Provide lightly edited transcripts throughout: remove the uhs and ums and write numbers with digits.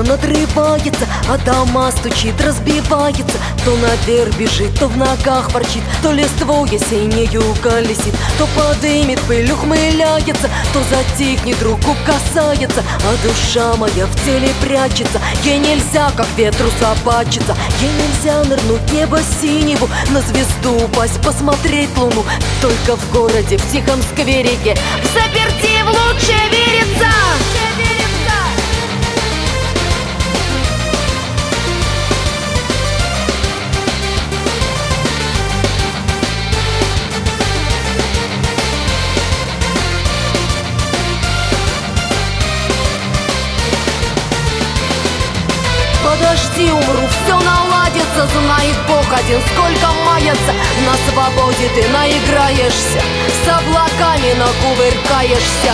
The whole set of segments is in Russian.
надрывается, а дома стучит, разбивается. То наверх бежит, то в ногах ворчит, то листву ясенею колесит, то подымет пыль, ухмыляется, то затихнет, руку касается, а душа моя в теле прячется. Ей нельзя, как ветру собачиться, ей нельзя нырнуть в небо синеву, на звезду упасть, посмотреть луну. Только в городе, в тихом скверике, в заперти в лучшее верится. Подожди, умру, все наладится, знает Бог один, сколько мается. На свободе ты наиграешься, с облаками накувыркаешься.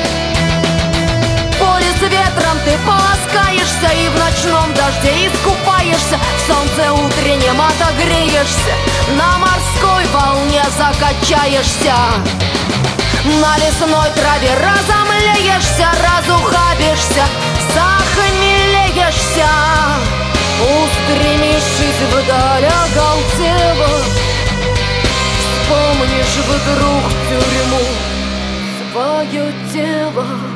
В поле с ветром ты полоскаешься, и в ночном дожде искупаешься, в солнце утреннем отогреешься, на морской волне закачаешься. На лесной траве разомлеешься, разухабишься, захмелеешься. Устремившись вдаль оголтело, вспомнишь вдруг тюрьму, свое тело.